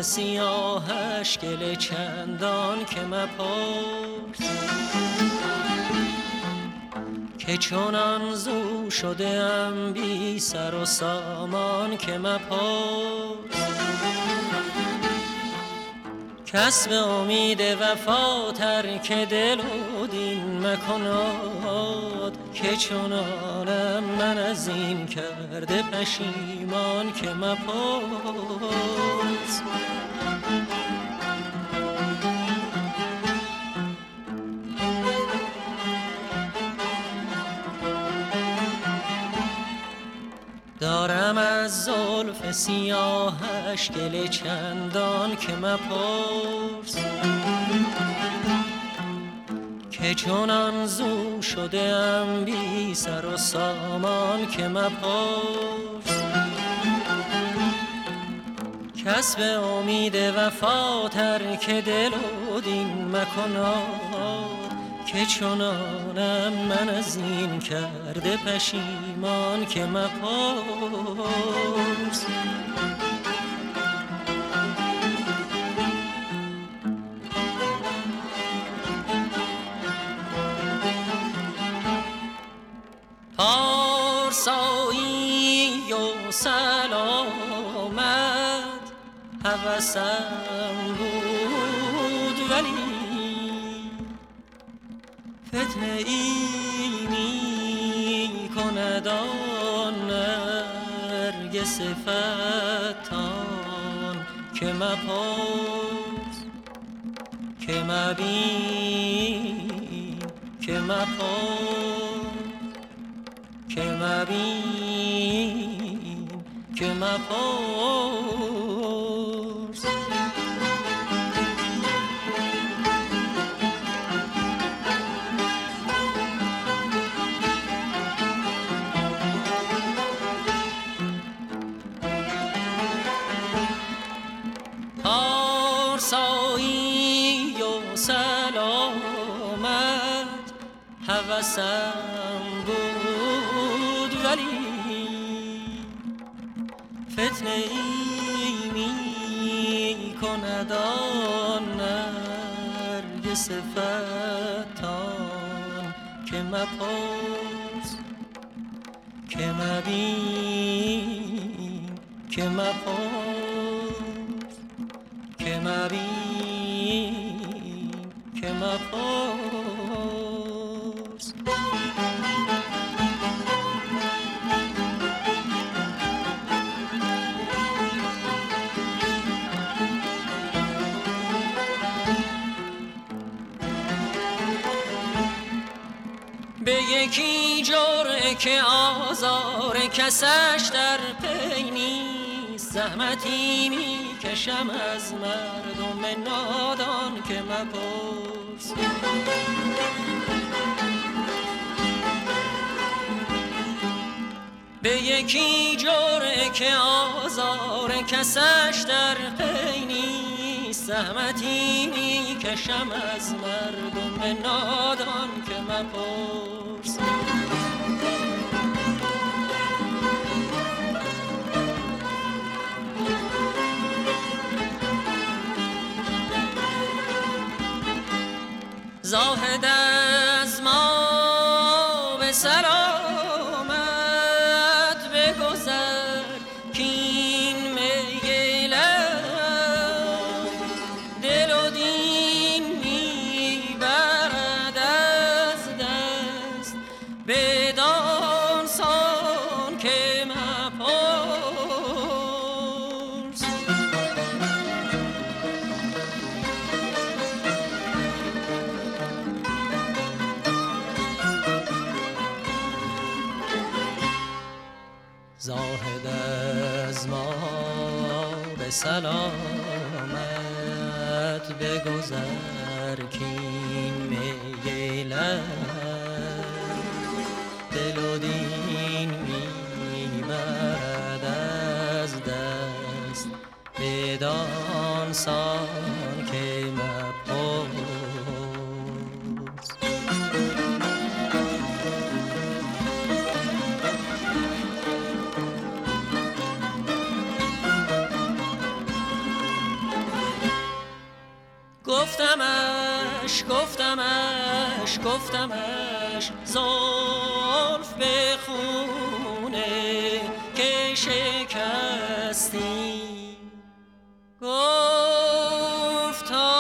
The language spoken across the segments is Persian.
سیاهش گله چندان که مپرس، که چونان زو شده ام بی سر و سامان که مپرس. کسب امید وفا ترک دل و دین مکناد، که چنانم من از این کرده پشیمان که مپرس. دارم از زلف سیاهش گله چندان که مپرس، که چونان زو شده ام بی سر و سامان که مپرس. کسب امید وفا ترک دل و دین مکناد، که چنانم من از این کرده پشیمان که مپرس. پارسایی و سلامت هوسم بود، ولی فتنه ای می کند آن نرگس فتان که مپرس. که مبین که مپرس، که مبین که مپرس. پارسایی و سلامت هوسم بود، ولی فتنه ای می کند آن نرگس فتان که مپرس. که مبین که مپرس، که مبین که مپرس. به یکی جرعه که آزار کسش در پی نیست، زحمتی میکشم از مردم نادان که مپرس. به یکی جرعه که آزار کسش در پی نیست، زحمتی میکشم از مردم نادان که مپرس. زاهد از ما به سلامت بگذر، کین میلم دل و دین میبرد از دست، بدان سان که مپرس. زاهد از ما به سلامت بگذر، کین میلم دل و دین میبرد از دست، بدان سان که مپرس. گفتمش زلف به خونه که شکستی گفتا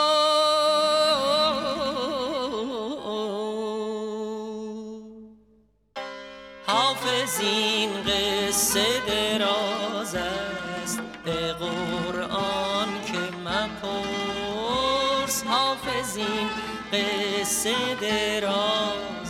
حافظ این قصه دراز است به قرآن که مپرس حافظ این قصه دراز